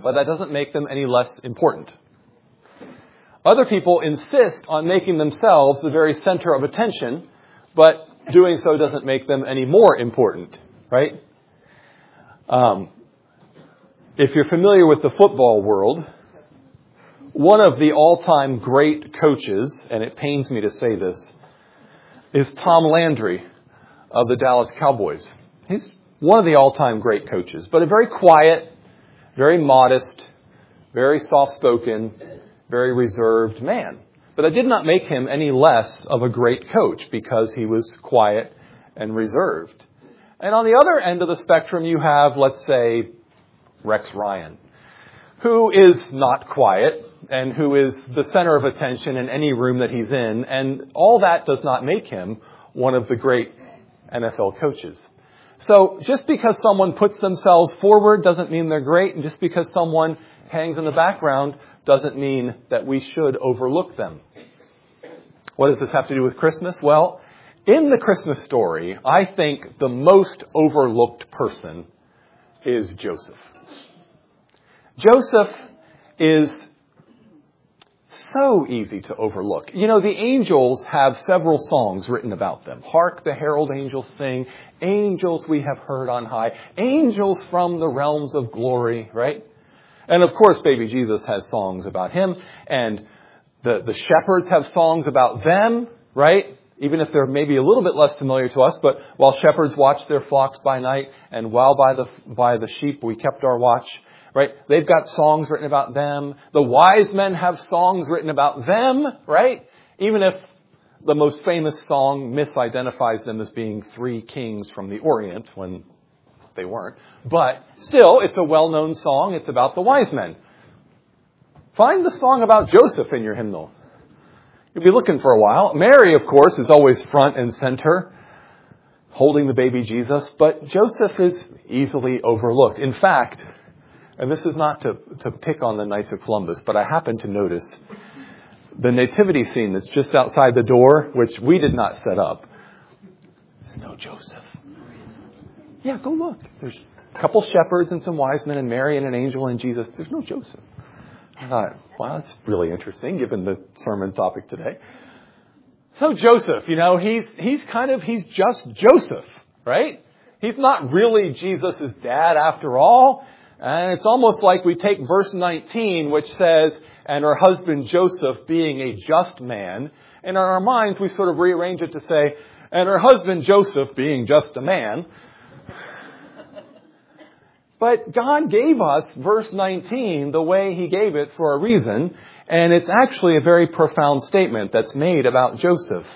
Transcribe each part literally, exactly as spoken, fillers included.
but that doesn't make them any less important. Other people insist on making themselves the very center of attention, but doing so doesn't make them any more important, right? Um, if you're familiar with the football world, one of the all-time great coaches, and it pains me to say this, is Tom Landry of the Dallas Cowboys. He's one of the all-time great coaches, but a very quiet, very modest, very soft-spoken, very reserved man. But that did not make him any less of a great coach because he was quiet and reserved. And on the other end of the spectrum, you have, let's say, Rex Ryan, who is not quiet and who is the center of attention in any room that he's in. And all that does not make him one of the great N F L coaches. So just because someone puts themselves forward doesn't mean they're great. And just because someone hangs in the background doesn't mean that we should overlook them. What does this have to do with Christmas? Well, in the Christmas story, I think the most overlooked person is Joseph. Joseph is so easy to overlook. You know, the angels have several songs written about them. Hark, the herald angels sing. Angels we have heard on high. Angels from the realms of glory, right? And of course, baby Jesus has songs about him. And the, the shepherds have songs about them, right? Even if they're maybe a little bit less familiar to us. But while shepherds watched their flocks by night, and while by the, by the sheep we kept our watch, right? They've got songs written about them. The wise men have songs written about them, right? Even if the most famous song misidentifies them as being three kings from the Orient when they weren't. But still, it's a well-known song. It's about the wise men. Find the song about Joseph in your hymnal. You'll be looking for a while. Mary, of course, is always front and center, holding the baby Jesus. But Joseph is easily overlooked. In fact, and this is not to, to pick on the Knights of Columbus, but I happen to notice the nativity scene that's just outside the door, which we did not set up. There's no Joseph. Yeah, go look. There's a couple shepherds and some wise men and Mary and an angel and Jesus. There's no Joseph. I thought, wow, that's really interesting given the sermon topic today. So Joseph, you know, he's he's kind of, he's just Joseph, right? He's not really Jesus' dad after all. And it's almost like we take verse nineteen, which says, and her husband Joseph being a just man. And in our minds, we sort of rearrange it to say, and her husband Joseph being just a man. But God gave us verse nineteen the way he gave it for a reason. And it's actually a very profound statement that's made about Joseph.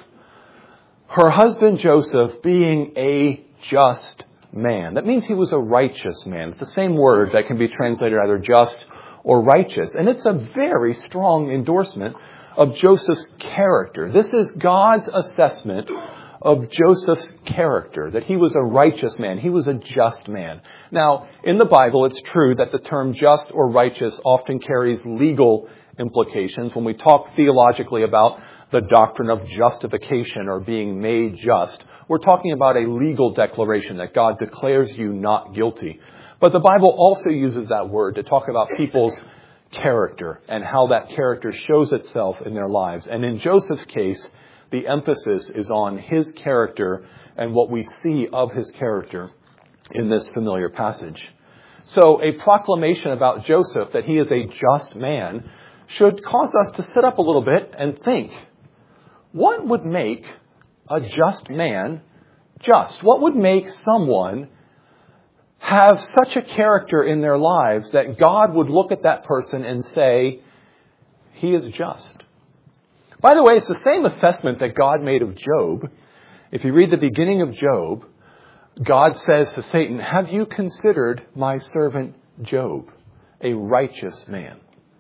Her husband Joseph being a just man. That means he was a righteous man. It's the same word that can be translated either just or righteous. And it's a very strong endorsement of Joseph's character. This is God's assessment of Joseph's character, that he was a righteous man. He was a just man. Now, in the Bible, it's true that the term just or righteous often carries legal implications. When we talk theologically about the doctrine of justification or being made just, we're talking about a legal declaration that God declares you not guilty. But the Bible also uses that word to talk about people's character and how that character shows itself in their lives. And in Joseph's case, the emphasis is on his character and what we see of his character in this familiar passage. So a proclamation about Joseph that he is a just man should cause us to sit up a little bit and think, what would make a just man just? What would make someone have such a character in their lives that God would look at that person and say, he is just? By the way, it's the same assessment that God made of Job. If you read the beginning of Job, God says to Satan, have you considered my servant Job, a righteous man?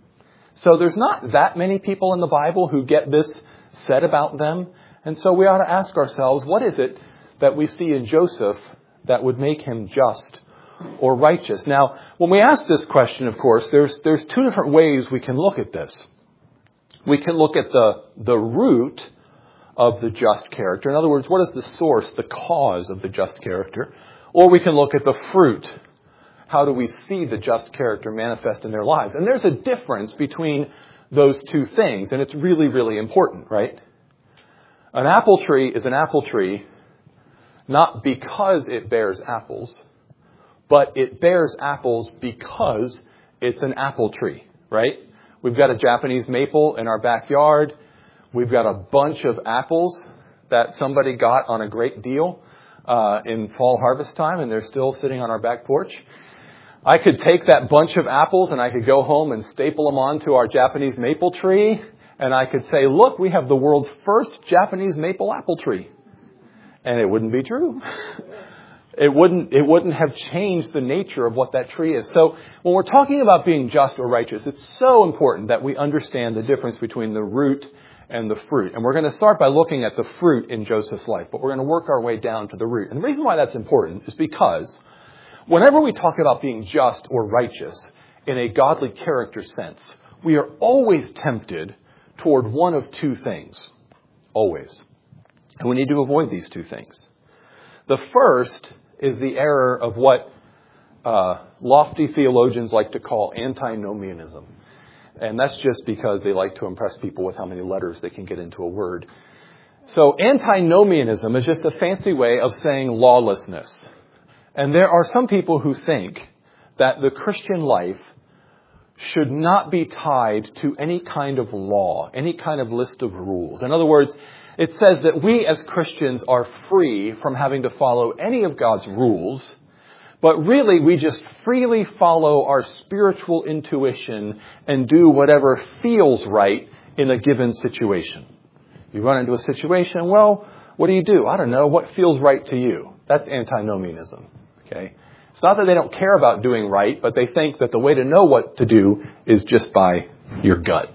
So there's not that many people in the Bible who get this said about them. And so we ought to ask ourselves, what is it that we see in Joseph that would make him just or righteous? Now, when we ask this question, of course, there's there's two different ways we can look at this. We can look at the, the root of the just character. In other words, what is the source, the cause of the just character? Or we can look at the fruit. How do we see the just character manifest in their lives? And there's a difference between those two things, and it's really, really important, right? An apple tree is an apple tree not because it bears apples, but it bears apples because it's an apple tree, right? We've got a Japanese maple in our backyard. We've got a bunch of apples that somebody got on a great deal uh, in fall harvest time, and they're still sitting on our back porch. I could take that bunch of apples and I could go home and staple them onto our Japanese maple tree, and I could say, look, we have the world's first Japanese maple apple tree. And it wouldn't be true. It wouldn't, it wouldn't have changed the nature of what that tree is. So when we're talking about being just or righteous, it's so important that we understand the difference between the root and the fruit. And we're going to start by looking at the fruit in Joseph's life, but we're going to work our way down to the root. And the reason why that's important is because whenever we talk about being just or righteous in a godly character sense, we are always tempted toward one of two things. Always. And we need to avoid these two things. The first is the error of what uh, lofty theologians like to call antinomianism. And that's just because they like to impress people with how many letters they can get into a word. So antinomianism is just a fancy way of saying lawlessness. And there are some people who think that the Christian life should not be tied to any kind of law, any kind of list of rules. In other words, it says that we as Christians are free from having to follow any of God's rules, but really we just freely follow our spiritual intuition and do whatever feels right in a given situation. You run into a situation, well, what do you do? I don't know. What feels right to you? That's antinomianism. Okay? It's not that they don't care about doing right, but they think that the way to know what to do is just by your gut,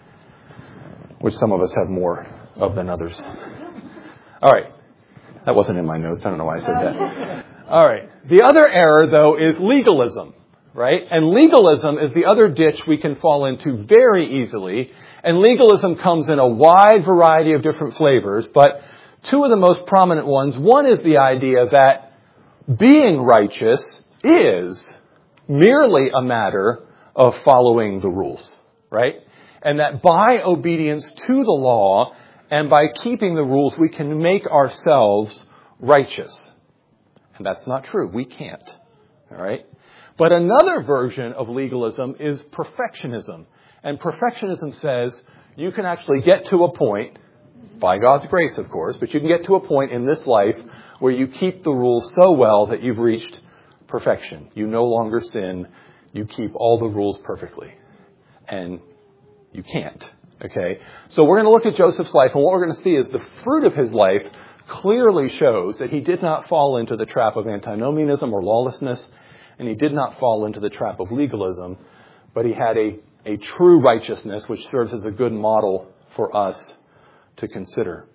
which some of us have more of than others. All right. That wasn't in my notes. I don't know why I said that. All right. The other error, though, is legalism, right? And legalism is the other ditch we can fall into very easily. And legalism comes in a wide variety of different flavors, but two of the most prominent ones. One is the idea that being righteous is merely a matter of following the rules, right? And that by obedience to the law and by keeping the rules, we can make ourselves righteous. And that's not true. We can't. All right? But another version of legalism is perfectionism. And perfectionism says you can actually get to a point, by God's grace, of course, but you can get to a point in this life where you keep the rules so well that you've reached perfection. You no longer sin. You keep all the rules perfectly. And you can't. Okay? So we're going to look at Joseph's life, and what we're going to see is the fruit of his life clearly shows that he did not fall into the trap of antinomianism or lawlessness, and he did not fall into the trap of legalism, but he had a, a true righteousness which serves as a good model for us to consider.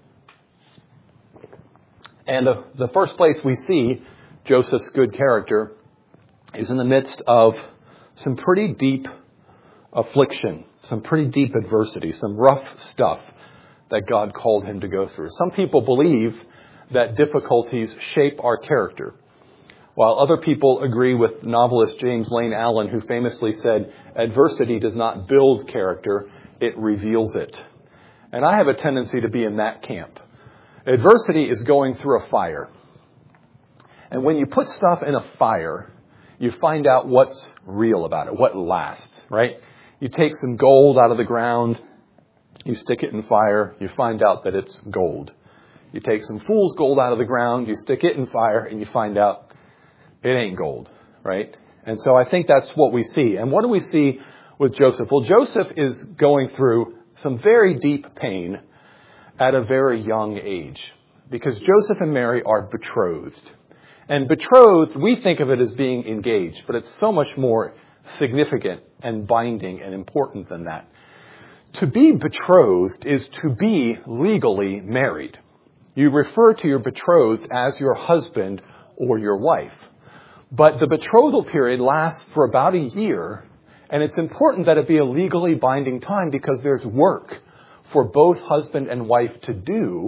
And the, the first place we see Joseph's good character is in the midst of some pretty deep affliction, some pretty deep adversity, some rough stuff that God called him to go through. Some people believe that difficulties shape our character, while other people agree with novelist James Lane Allen, who famously said, adversity does not build character, it reveals it. And I have a tendency to be in that camp. Adversity is going through a fire. And when you put stuff in a fire, you find out what's real about it, what lasts, right? You take some gold out of the ground, you stick it in fire, you find out that it's gold. You take some fool's gold out of the ground, you stick it in fire, and you find out it ain't gold, right? And so I think that's what we see. And what do we see with Joseph? Well, Joseph is going through some very deep pain at a very young age, because Joseph and Mary are betrothed. And betrothed, we think of it as being engaged, but it's so much more significant and binding and important than that. To be betrothed is to be legally married. You refer to your betrothed as your husband or your wife. But the betrothal period lasts for about a year, and it's important that it be a legally binding time because there's work for both husband and wife to do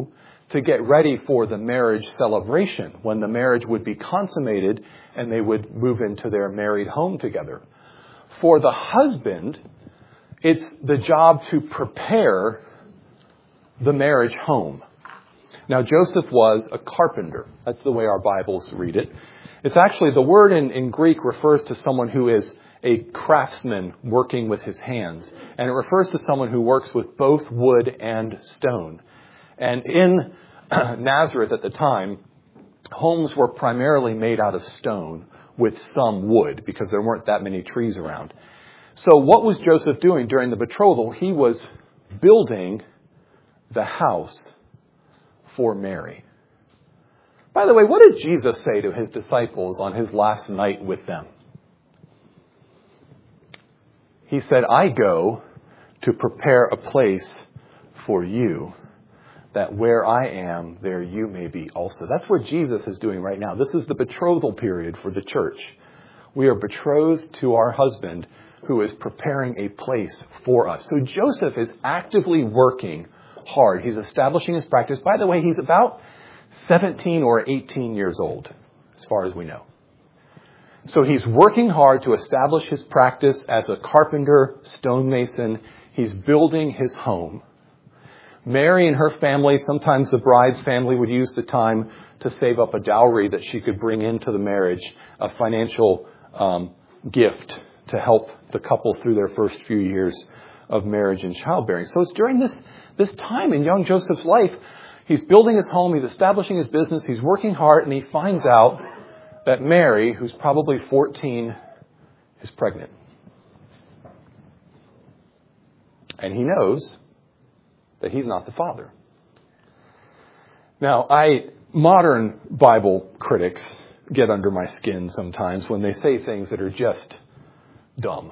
to get ready for the marriage celebration, when the marriage would be consummated and they would move into their married home together. For the husband, it's the job to prepare the marriage home. Now, Joseph was a carpenter. That's the way our Bibles read it. It's actually, the word in, in Greek refers to someone who is a craftsman working with his hands. And it refers to someone who works with both wood and stone. And in Nazareth at the time, homes were primarily made out of stone with some wood because there weren't that many trees around. So what was Joseph doing during the betrothal? He was building the house for Mary. By the way, what did Jesus say to his disciples on his last night with them? He said, I go to prepare a place for you, that where I am, there you may be also. That's what Jesus is doing right now. This is the betrothal period for the church. We are betrothed to our husband who is preparing a place for us. So Joseph is actively working hard. He's establishing his practice. By the way, he's about seventeen or eighteen years old, as far as we know. So he's working hard to establish his practice as a carpenter, stonemason. He's building his home. Mary and her family, sometimes the bride's family, would use the time to save up a dowry that she could bring into the marriage, a financial um, gift to help the couple through their first few years of marriage and childbearing. So it's during this, this time in young Joseph's life, he's building his home, he's establishing his business, he's working hard, and he finds out that Mary, who's probably fourteen, is pregnant. And he knows that he's not the father. Now, I modern Bible critics get under my skin sometimes when they say things that are just dumb.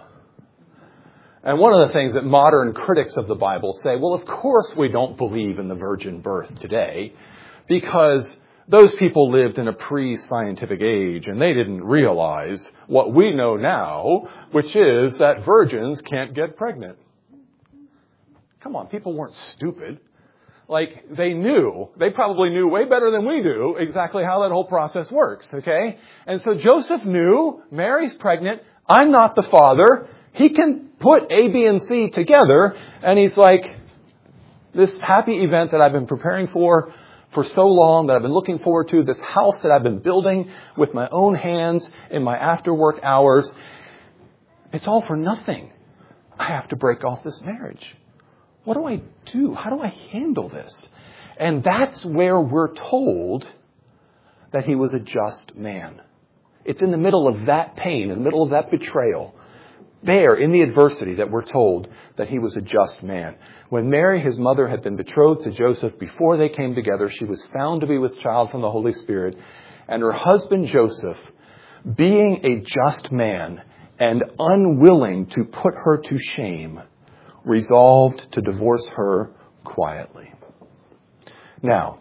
And one of the things that modern critics of the Bible say, well, of course we don't believe in the virgin birth today because those people lived in a pre-scientific age and they didn't realize what we know now, which is that virgins can't get pregnant. Come on, people weren't stupid. Like, they knew, they probably knew way better than we do exactly how that whole process works, okay? And so Joseph knew, Mary's pregnant, I'm not the father. He can put A, B, and C together, and he's like, this happy event that I've been preparing for for so long, that I've been looking forward to, this house that I've been building with my own hands in my after-work hours, it's all for nothing. I have to break off this marriage. What do I do? How do I handle this? And that's where we're told that he was a just man. It's in the middle of that pain, in the middle of that betrayal, there in the adversity, that we're told that he was a just man. When Mary, his mother, had been betrothed to Joseph before they came together, she was found to be with child from the Holy Spirit. And her husband Joseph, being a just man and unwilling to put her to shame, resolved to divorce her quietly. Now,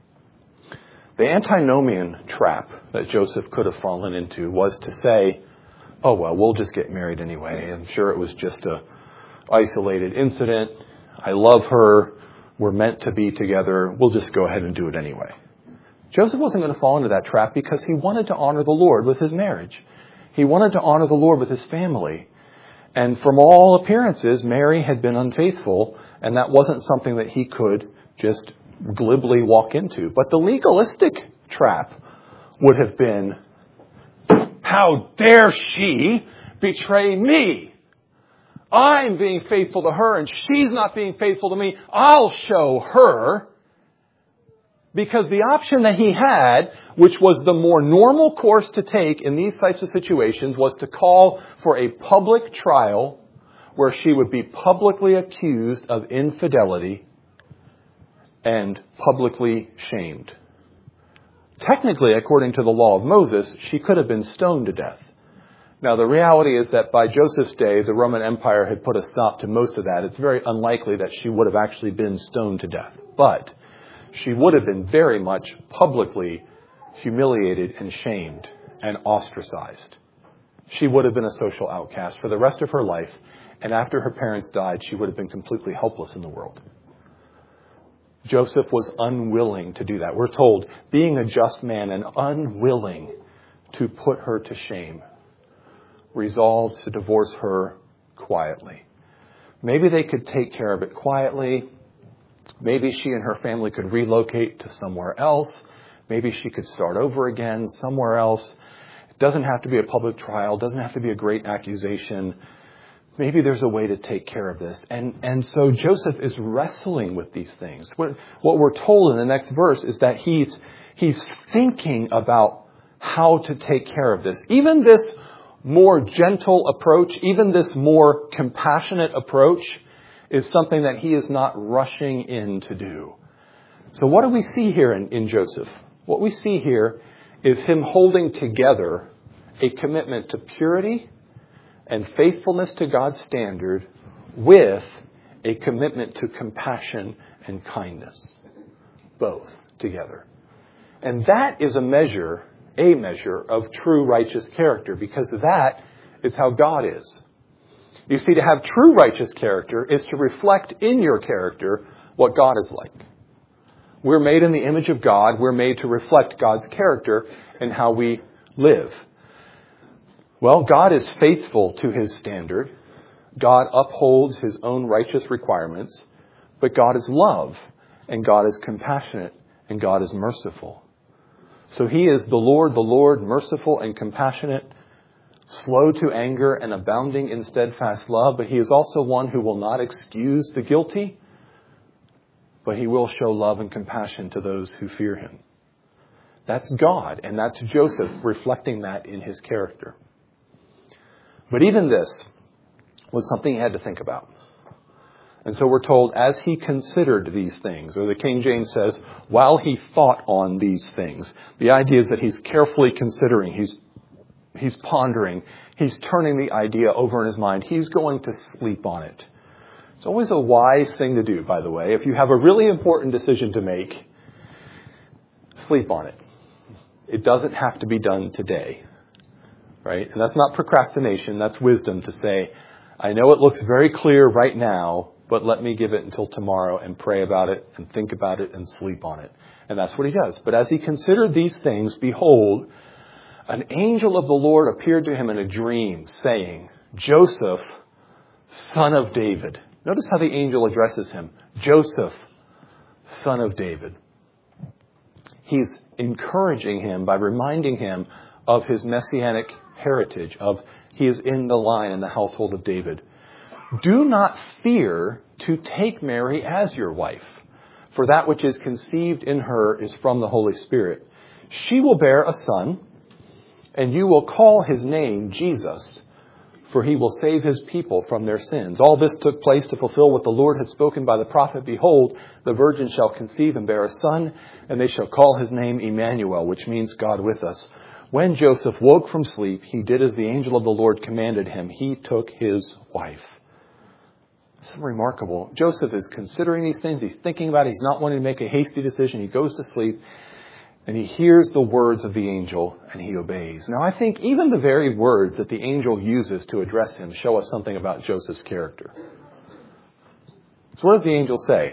the antinomian trap that Joseph could have fallen into was to say, oh, well, we'll just get married anyway. I'm sure it was just a isolated incident. I love her. We're meant to be together. We'll just go ahead and do it anyway. Joseph wasn't going to fall into that trap because he wanted to honor the Lord with his marriage. He wanted to honor the Lord with his family. And from all appearances, Mary had been unfaithful, and that wasn't something that he could just glibly walk into. But the legalistic trap would have been, how dare she betray me? I'm being faithful to her and she's not being faithful to me. I'll show her. Because the option that he had, which was the more normal course to take in these types of situations, was to call for a public trial where she would be publicly accused of infidelity and publicly shamed. Technically, according to the law of Moses, she could have been stoned to death. Now, the reality is that by Joseph's day, the Roman Empire had put a stop to most of that. It's very unlikely that she would have actually been stoned to death. But she would have been very much publicly humiliated and shamed and ostracized. She would have been a social outcast for the rest of her life. And after her parents died, she would have been completely helpless in the world. Joseph was unwilling to do that. We're told, being a just man and unwilling to put her to shame, resolved to divorce her quietly. Maybe they could take care of it quietly. Maybe she and her family could relocate to somewhere else. Maybe she could start over again somewhere else. It doesn't have to be a public trial. It doesn't have to be a great accusation. Maybe there's a way to take care of this. And, and so Joseph is wrestling with these things. What, what we're told in the next verse is that he's, he's thinking about how to take care of this. Even this more gentle approach, even this more compassionate approach is something that he is not rushing in to do. So what do we see here in, in Joseph? What we see here is him holding together a commitment to purity and faithfulness to God's standard with a commitment to compassion and kindness. Both together. And that is a measure, a measure of true righteous character, because that is how God is. You see, to have true righteous character is to reflect in your character what God is like. We're made in the image of God. We're made to reflect God's character in how we live. Well, God is faithful to his standard. God upholds his own righteous requirements. But God is love, and God is compassionate, and God is merciful. So he is the Lord, the Lord, merciful and compassionate, slow to anger and abounding in steadfast love. But he is also one who will not excuse the guilty, but he will show love and compassion to those who fear him. That's God, and that's Joseph reflecting that in his character. But even this was something he had to think about. And so we're told, as he considered these things, or the King James says, while he thought on these things. The idea is that he's carefully considering, he's, he's pondering, he's turning the idea over in his mind. He's going to sleep on it. It's always a wise thing to do, by the way. If you have a really important decision to make, sleep on it. It doesn't have to be done today. Right? And that's not procrastination. That's wisdom to say, I know it looks very clear right now, but let me give it until tomorrow and pray about it and think about it and sleep on it. And that's what he does. But as he considered these things, behold, an angel of the Lord appeared to him in a dream, saying, Joseph, son of David. Notice how the angel addresses him. Joseph, son of David. He's encouraging him by reminding him of his messianic heritage, of he is in the line in the household of David. Do not fear to take Mary as your wife, for that which is conceived in her is from the Holy Spirit. She will bear a son, and you will call his name Jesus, for he will save his people from their sins. All this took place to fulfill what the Lord had spoken by the prophet. Behold, the virgin shall conceive and bear a son, and they shall call his name Emmanuel, which means God with us. When Joseph woke from sleep, he did as the angel of the Lord commanded him. He took his wife. It's remarkable. Joseph is considering these things. He's thinking about it. He's not wanting to make a hasty decision. He goes to sleep and he hears the words of the angel and he obeys. Now, I think even the very words that the angel uses to address him show us something about Joseph's character. So what does the angel say?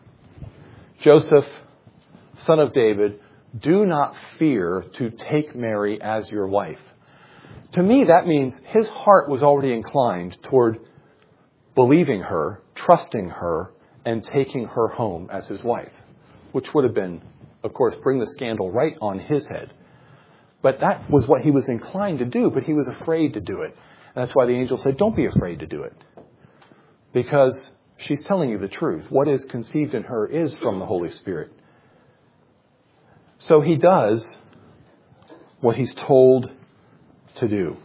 Joseph, son of David, do not fear to take Mary as your wife. To me, that means his heart was already inclined toward believing her, trusting her, and taking her home as his wife, which would have been, of course, bring the scandal right on his head. But that was what he was inclined to do, but he was afraid to do it. And that's why the angel said, don't be afraid to do it. Because she's telling you the truth. What is conceived in her is from the Holy Spirit. So he does what he's told to do.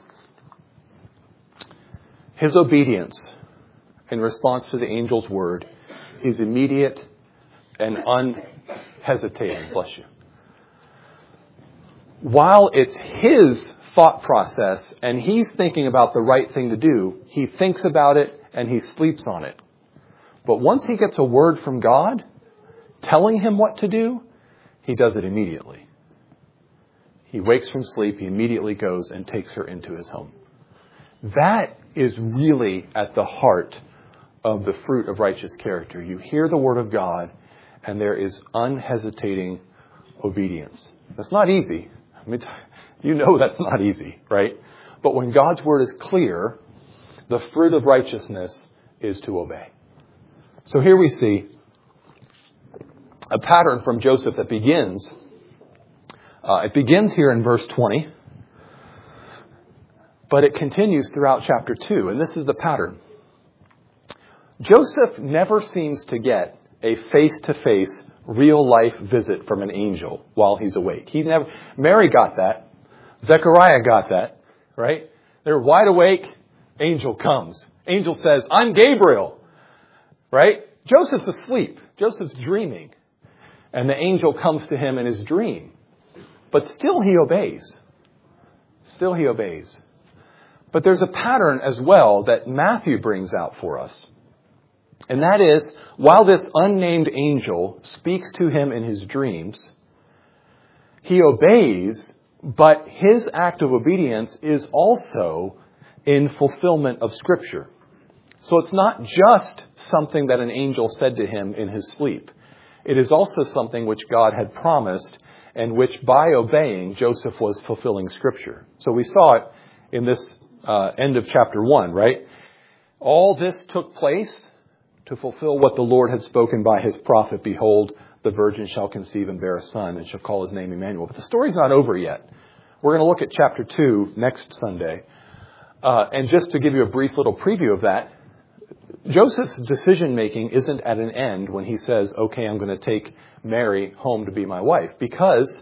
His obedience in response to the angel's word is immediate and unhesitating. Bless you. While it's his thought process and he's thinking about the right thing to do, he thinks about it and he sleeps on it. But once he gets a word from God telling him what to do, he does it immediately. He wakes from sleep, he immediately goes and takes her into his home. That is really at the heart of the fruit of righteous character. You hear the word of God and there is unhesitating obedience. That's not easy. I mean, you know that's not easy, right? But when God's word is clear, the fruit of righteousness is to obey. So here we see a pattern from Joseph that begins. Uh, it begins here in verse twenty, but it continues throughout chapter two, and this is the pattern. Joseph never seems to get a face-to-face, real-life visit from an angel while he's awake. He never. Mary got that. Zechariah got that, right? They're wide awake. Angel comes. Angel says, "I'm Gabriel," right? Joseph's asleep. Joseph's dreaming. And the angel comes to him in his dream. But still he obeys. Still he obeys. But there's a pattern as well that Matthew brings out for us. And that is, while this unnamed angel speaks to him in his dreams, he obeys, but his act of obedience is also in fulfillment of Scripture. So it's not just something that an angel said to him in his sleep. It is also something which God had promised and which by obeying Joseph was fulfilling Scripture. So we saw it in this uh, end of chapter one, right? All this took place to fulfill what the Lord had spoken by his prophet. Behold, the virgin shall conceive and bear a son and shall call his name Emmanuel. But the story's not over yet. We're going to look at chapter two next Sunday. Uh, and just to give you a brief little preview of that, Joseph's decision-making isn't at an end when he says, okay, I'm going to take Mary home to be my wife. Because,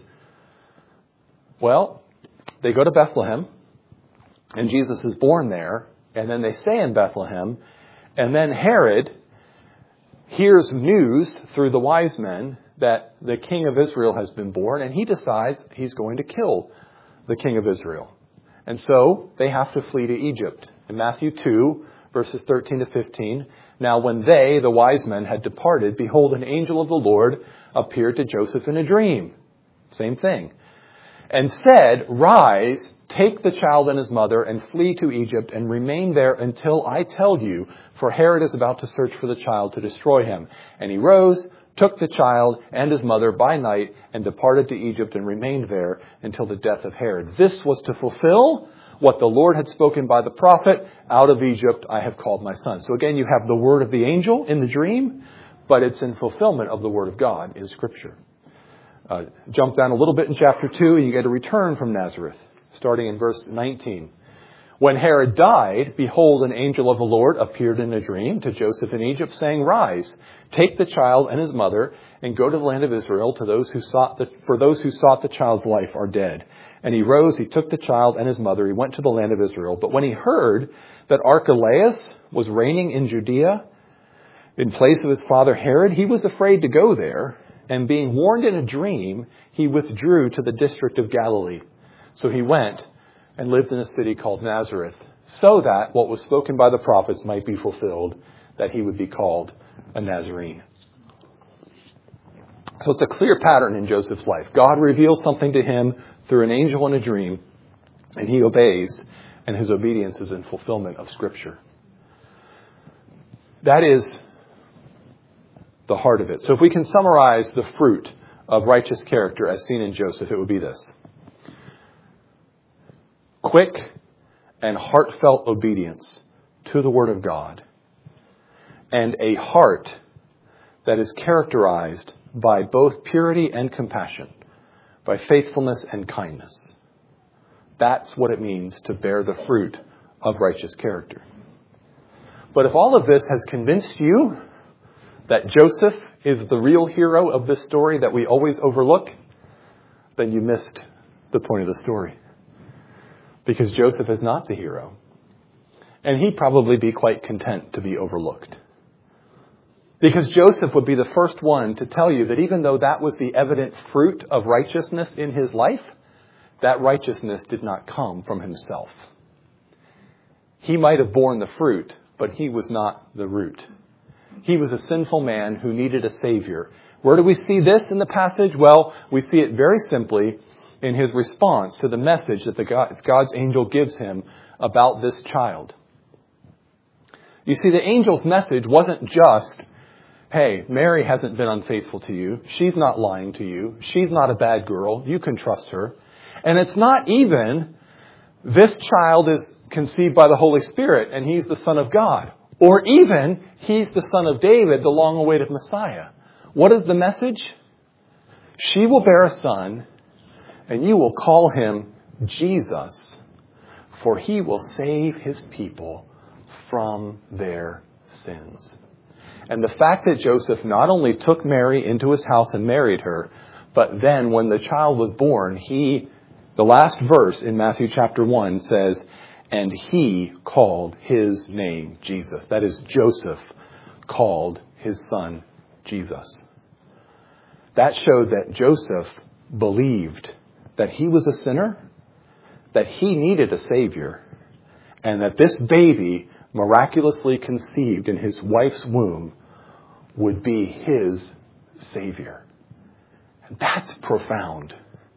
well, they go to Bethlehem, and Jesus is born there, and then they stay in Bethlehem, and then Herod hears news through the wise men that the king of Israel has been born, and he decides he's going to kill the king of Israel. And so they have to flee to Egypt. In Matthew two, verses thirteen to fifteen, now when they, the wise men, had departed, behold, an angel of the Lord appeared to Joseph in a dream. Same thing. And said, rise, take the child and his mother, and flee to Egypt, and remain there until I tell you, for Herod is about to search for the child to destroy him. And he rose, took the child and his mother by night, and departed to Egypt, and remained there until the death of Herod. This was to fulfill what the Lord had spoken by the prophet, out of Egypt I have called my son. So again, you have the word of the angel in the dream, but it's in fulfillment of the word of God in Scripture. Uh, jump down a little bit in chapter two, and you get a return from Nazareth, starting in verse nineteen. When Herod died, behold, an angel of the Lord appeared in a dream to Joseph in Egypt, saying, rise, take the child and his mother, and go to the land of Israel, to those who sought the, for those who sought the child's life are dead. And he rose, he took the child and his mother, he went to the land of Israel. But when he heard that Archelaus was reigning in Judea in place of his father Herod, he was afraid to go there. And being warned in a dream, he withdrew to the district of Galilee. So he went and lived in a city called Nazareth, so that what was spoken by the prophets might be fulfilled, that he would be called a Nazarene. So it's a clear pattern in Joseph's life. God reveals something to him through an angel in a dream, and he obeys, and his obedience is in fulfillment of Scripture. That is the heart of it. So if we can summarize the fruit of righteous character as seen in Joseph, it would be this. Quick and heartfelt obedience to the Word of God, and a heart that is characterized by both purity and compassion, by faithfulness and kindness. That's what it means to bear the fruit of righteous character. But if all of this has convinced you that Joseph is the real hero of this story that we always overlook, then you missed the point of the story. Because Joseph is not the hero. And he'd probably be quite content to be overlooked. Because Joseph would be the first one to tell you that even though that was the evident fruit of righteousness in his life, that righteousness did not come from himself. He might have borne the fruit, but he was not the root. He was a sinful man who needed a Savior. Where do we see this in the passage? Well, we see it very simply in his response to the message that the God, God's angel gives him about this child. You see, the angel's message wasn't just hey, Mary hasn't been unfaithful to you. She's not lying to you. She's not a bad girl. You can trust her. And it's not even, this child is conceived by the Holy Spirit and he's the Son of God. Or even, he's the Son of David, the long-awaited Messiah. What is the message? She will bear a son and you will call him Jesus, for he will save his people from their sins. And the fact that Joseph not only took Mary into his house and married her, but then when the child was born, he, the last verse in Matthew chapter one says, and he called his name Jesus. That is, Joseph called his son Jesus. That showed that Joseph believed that he was a sinner, that he needed a Savior, and that this baby, miraculously conceived in his wife's womb, would be his Savior. And that's profound.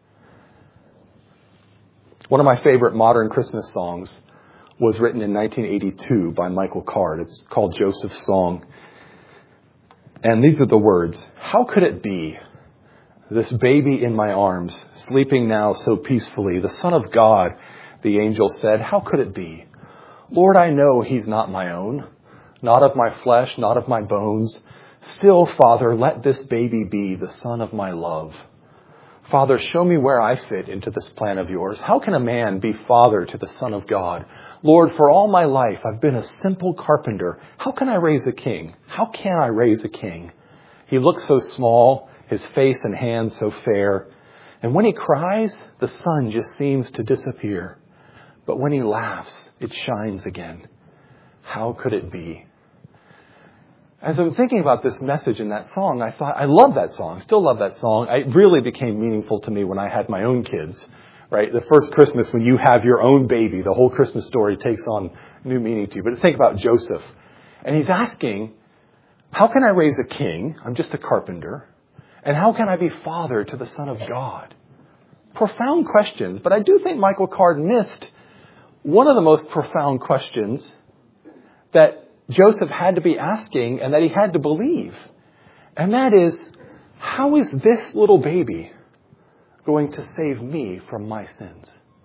One of my favorite modern Christmas songs was written in nineteen eighty-two by Michael Card. It's called Joseph's Song. And these are the words. How could it be, this baby in my arms, sleeping now so peacefully, the Son of God, the angel said, how could it be? Lord, I know he's not my own, not of my flesh, not of my bones. Still, Father, let this baby be the son of my love. Father, show me where I fit into this plan of yours. How can a man be father to the Son of God? Lord, for all my life, I've been a simple carpenter. How can I raise a king? How can I raise a king? He looks so small, his face and hands so fair. And when he cries, the sun just seems to disappear. But when he laughs, it shines again. How could it be? As I'm thinking about this message in that song, I thought, I love that song, still love that song. It really became meaningful to me when I had my own kids, right? The first Christmas when you have your own baby, the whole Christmas story takes on new meaning to you. But think about Joseph. And he's asking, how can I raise a king? I'm just a carpenter. And how can I be father to the Son of God? Profound questions. But I do think Michael Card missed one of the most profound questions that Joseph had to be asking and that he had to believe. And that is, how is this little baby going to save me from my sins?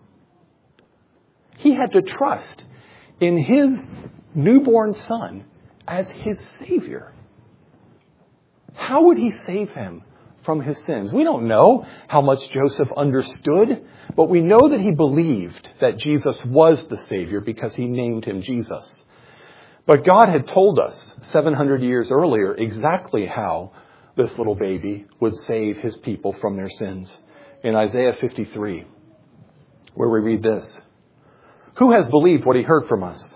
He had to trust in his newborn son as his Savior. How would he save him from his sins? We don't know how much Joseph understood, but we know that he believed that Jesus was the Savior because he named him Jesus. But God had told us seven hundred years earlier exactly how this little baby would save his people from their sins. In Isaiah fifty-three, where we read this, who has believed what he heard from us?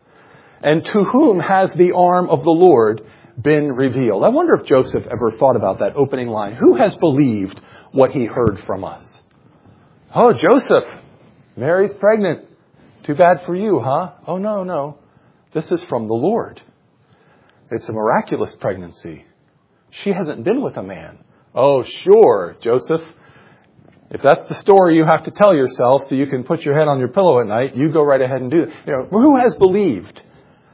And to whom has the arm of the Lord been revealed? I wonder if Joseph ever thought about that opening line. Who has believed what he heard from us? Oh, Joseph, Mary's pregnant. Too bad for you, huh? Oh, no, no. This is from the Lord. It's a miraculous pregnancy. She hasn't been with a man. Oh, sure, Joseph. If that's the story you have to tell yourself so you can put your head on your pillow at night, you go right ahead and do it. You know, who has believed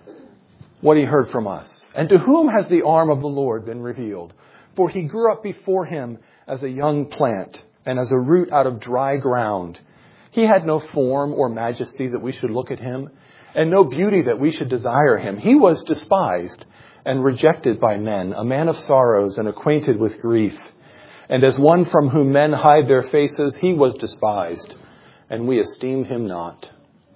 what he heard from us? And to whom has the arm of the Lord been revealed? For he grew up before him as a young plant and as a root out of dry ground. He had no form or majesty that we should look at him, and no beauty that we should desire him. He was despised and rejected by men, a man of sorrows and acquainted with grief. And as one from whom men hide their faces, he was despised, and we esteemed him not.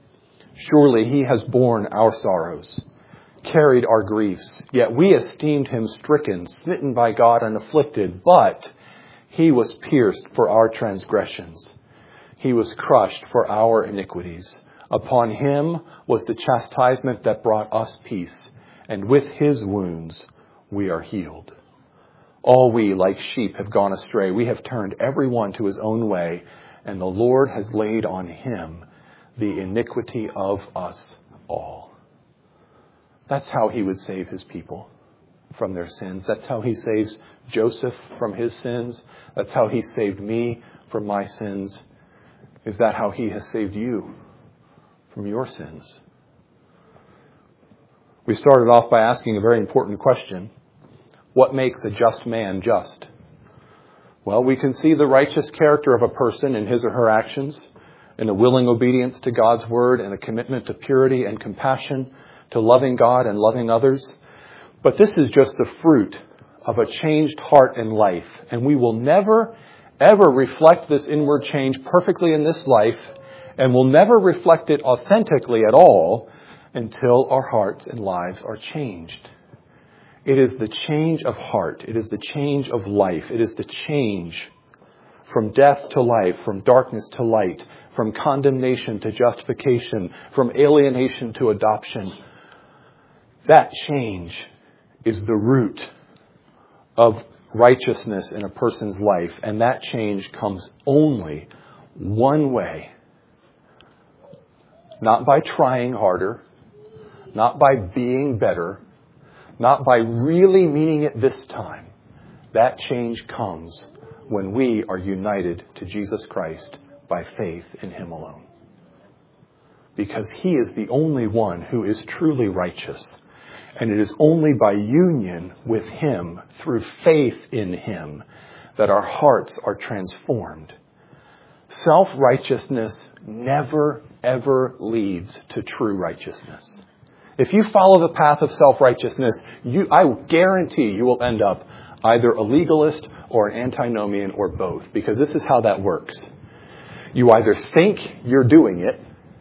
Surely he has borne our sorrows, carried our griefs, yet we esteemed him stricken, smitten by God, and afflicted. But he was pierced for our transgressions. He was crushed for our iniquities. Upon him was the chastisement that brought us peace, and with his wounds we are healed. All we, like sheep, have gone astray. We have turned every one to his own way, and the Lord has laid on him the iniquity of us all. That's how he would save his people from their sins. That's how he saves Joseph from his sins. That's how he saved me from my sins. Is that how he has saved you from your sins? We started off by asking a very important question. What makes a just man just? Well, we can see the righteous character of a person in his or her actions, in a willing obedience to God's word and a commitment to purity and compassion, to loving God and loving others. But this is just the fruit of a changed heart and life. And we will never, ever reflect this inward change perfectly in this life, and will never reflect it authentically at all until our hearts and lives are changed. It is the change of heart. It is the change of life. It is the change from death to life, from darkness to light, from condemnation to justification, from alienation to adoption. That change is the root of righteousness in a person's life. And that change comes only one way. Not by trying harder, not by being better, not by really meaning it this time. That change comes when we are united to Jesus Christ by faith in Him alone. Because He is the only one who is truly righteous. And it is only by union with Him, through faith in Him, that our hearts are transformed. Self-righteousness never, ever leads to true righteousness. If you follow the path of self-righteousness, you, I guarantee you will end up either a legalist or an antinomian or both, because this is how that works. You either think you're doing it,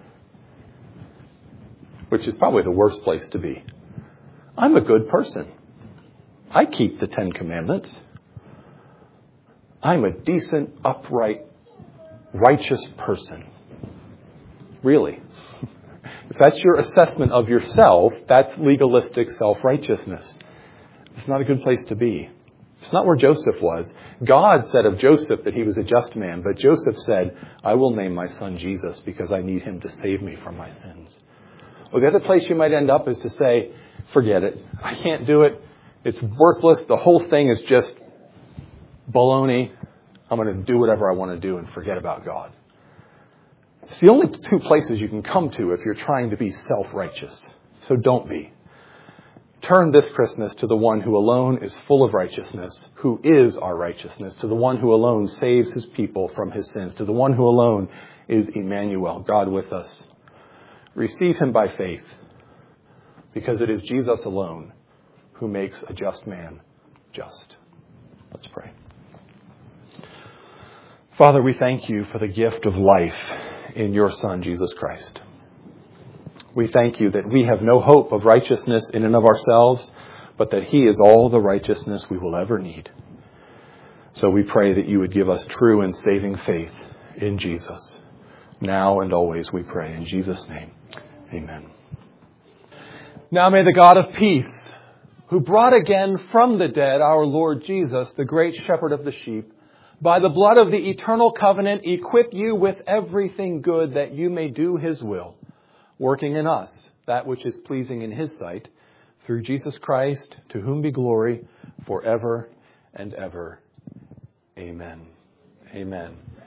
which is probably the worst place to be. I'm a good person. I keep the Ten Commandments. I'm a decent, upright, righteous person. Really. If that's your assessment of yourself, that's legalistic self-righteousness. It's not a good place to be. It's not where Joseph was. God said of Joseph that he was a just man, but Joseph said, I will name my son Jesus because I need him to save me from my sins. Well, the other place you might end up is to say, forget it. I can't do it. It's worthless. The whole thing is just baloney. I'm going to do whatever I want to do and forget about God. It's the only two places you can come to if you're trying to be self-righteous. So don't be. Turn this Christmas to the one who alone is full of righteousness, who is our righteousness, to the one who alone saves his people from his sins, to the one who alone is Emmanuel, God with us. Receive him by faith, because it is Jesus alone who makes a just man just. Let's pray. Father, we thank you for the gift of life in your Son, Jesus Christ. We thank you that we have no hope of righteousness in and of ourselves, but that he is all the righteousness we will ever need. So we pray that you would give us true and saving faith in Jesus. Now and always we pray in Jesus' name. Amen. Now may the God of peace, who brought again from the dead our Lord Jesus, the great shepherd of the sheep, by the blood of the eternal covenant, equip you with everything good that you may do his will, working in us that which is pleasing in his sight, through Jesus Christ, to whom be glory forever and ever. Amen. Amen.